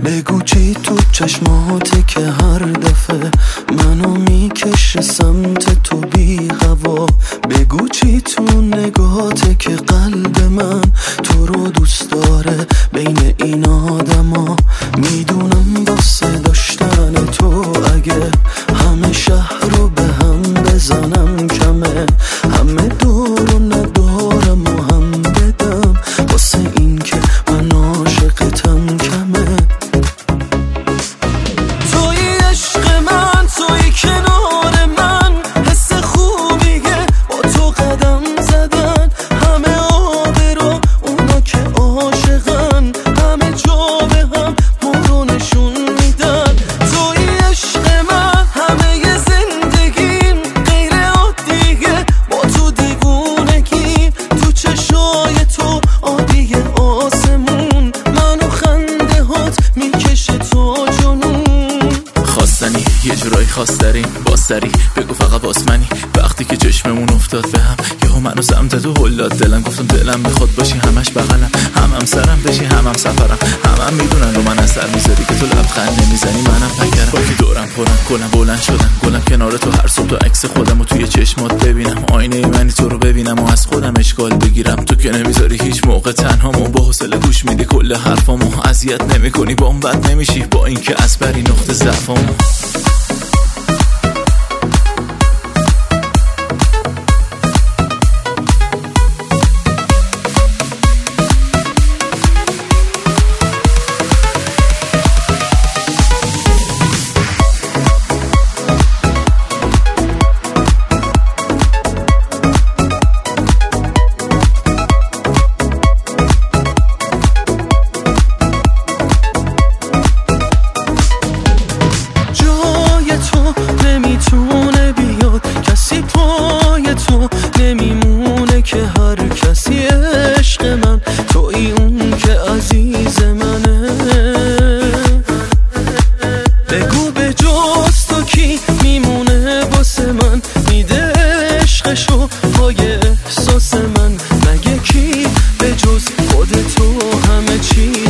بگو چی تو چشماته که هر دفعه منو میکشه سمت تو بی هوا. بگو چی تو نگاته که قلب من تو رو دوست داره بین این آدما. میدونم واسه داشتن تو اگه همه شهر رو به هم بزنم کمه، همه دور و ندارم و هم بدم واسه این که من عاشقتم کمه. توی عشق من، توی کنار من، حس خوبیه با تو قدم زدن. همه آبرو اونا که عاشقن، همه جا به هم ما رو نشون میدن. توی عشق من همه زندگیم غیر عادیه، با تو دیوونگیم، تو چشای تو آبی آسمون، منو خنده هات میکشه تو جنون. خواستنی یه جورایی خواست داریم باز سری بگو فقط باز منی. وقتی که چشممون افتاد به هم یهو منو سمت تو هل داد دلم، گفتم دلم میخواد باشی همش بغلم، هم سرم بشی هم سفرم. هم میدونن رو من اثر میذاری که تو لبخند نمیزنی منم پکرم. با که دورم پرم کنم بلند شدم گلم کنار تو، هر صبح تو عکس خودم و توی چشمات ببینم، آینه منی تو رو ببینم و از خودم اشکال بگیرم. تو که نمیذاری هیچ موقع تنهامو، با حوصله گوش میدی کل حرفامو، اذیت نمیکنی با اون بد نمیشی با اینکه از بری نقطه ضعفامو. نمیتونه بیاد کسی پای تو، نمیمونه که هر کسی عشق من توی اون که عزیز منه. بگو به جز تو کی میمونه واسه من، میده عشقشو پای احساس من. مگه کی به جز خود تو همه چی